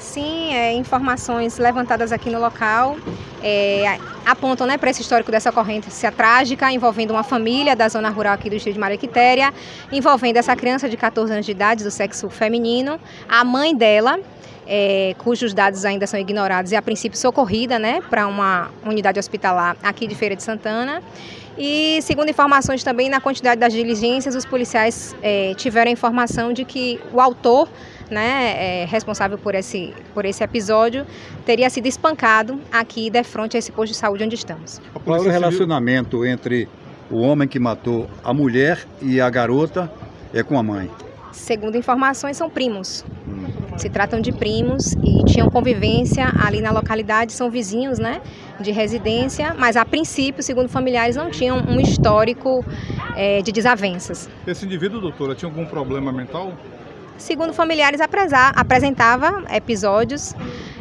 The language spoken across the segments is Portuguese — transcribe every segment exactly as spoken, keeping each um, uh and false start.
Sim, é, informações levantadas aqui no local é, apontam, né, para esse histórico dessa ocorrência trágica envolvendo uma família da zona rural aqui do distrito de Maria Quitéria, envolvendo essa criança de catorze anos de idade do sexo feminino, a mãe dela, É, cujos dados ainda são ignorados e a princípio socorrida, né, para uma unidade hospitalar aqui de Feira de Santana. E segundo informações também, na quantidade das diligências, os policiais é, tiveram a informação de que o autor, né, é, responsável por esse, por esse episódio, teria sido espancado aqui de frente a esse posto de saúde onde estamos. Qual é o relacionamento entre o homem que matou a mulher e a garota é com a mãe? Segundo informações, são primos. Hum. Se tratam de primos e tinham convivência ali na localidade, são vizinhos, né, de residência, mas a princípio, segundo familiares, não tinham um histórico é, de desavenças. Esse indivíduo, doutora, tinha algum problema mental? Segundo familiares, apresentava episódios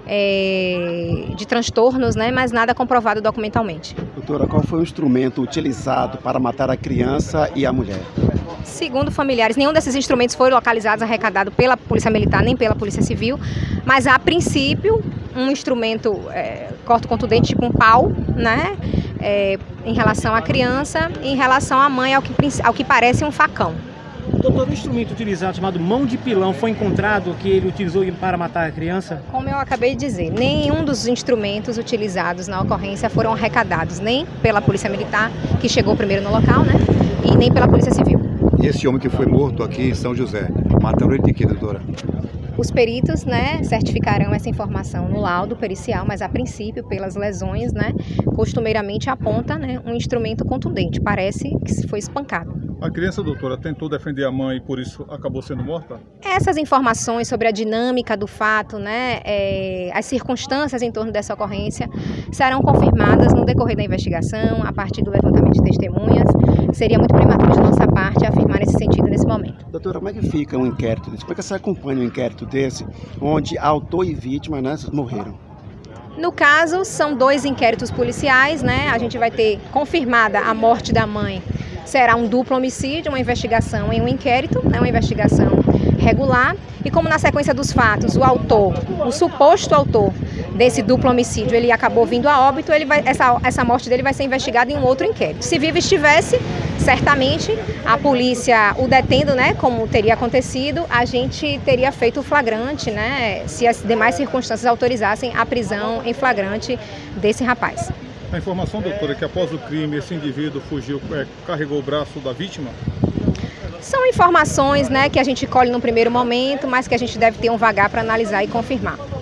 é, de transtornos, né, mas nada comprovado documentalmente. Doutora, qual foi o instrumento utilizado para matar a criança e a mulher? Segundo familiares, nenhum desses instrumentos foi localizado, arrecadado pela Polícia Militar nem pela Polícia Civil, mas a princípio um instrumento é, corto-contundente, tipo um pau, né, é, em relação à criança, e em relação à mãe, ao que, ao que parece um facão. Doutor, o instrumento utilizado, chamado mão de pilão, foi encontrado que ele utilizou para matar a criança? Como eu acabei de dizer, nenhum dos instrumentos utilizados na ocorrência foram arrecadados, nem pela Polícia Militar, que chegou primeiro no local, né, e nem pela Polícia Civil. E esse homem que foi morto aqui em São José, mataram ele de quê, doutora? Os peritos, né, certificarão essa informação no laudo pericial, mas a princípio, pelas lesões, né, costumeiramente aponta, né, um instrumento contundente, parece que foi espancado. A criança, doutora, tentou defender a mãe e por isso acabou sendo morta? Essas informações sobre a dinâmica do fato, né, é, as circunstâncias em torno dessa ocorrência serão confirmadas no decorrer da investigação, a partir do levantamento de testemunhas. Seria muito prematuro de nossa parte afirmar nesse sentido nesse momento. Doutora, como é que fica um inquérito desse? Como é que você acompanha um inquérito desse, onde autor e vítima, né, morreram? No caso, são dois inquéritos policiais, né? A gente vai ter confirmada a morte da mãe. Será um duplo homicídio, uma investigação em um inquérito, né, uma investigação regular. E como na sequência dos fatos, o autor, o suposto autor desse duplo homicídio, ele acabou vindo a óbito, ele vai, essa, essa morte dele vai ser investigada em um outro inquérito. Se vivo estivesse, certamente a polícia o detendo, né, como teria acontecido, a gente teria feito o flagrante, né, se as demais circunstâncias autorizassem a prisão em flagrante desse rapaz. A informação, doutora, é que após o crime esse indivíduo fugiu, é, carregou o braço da vítima? São informações, né, que a gente colhe no primeiro momento, mas que a gente deve ter um vagar para analisar e confirmar.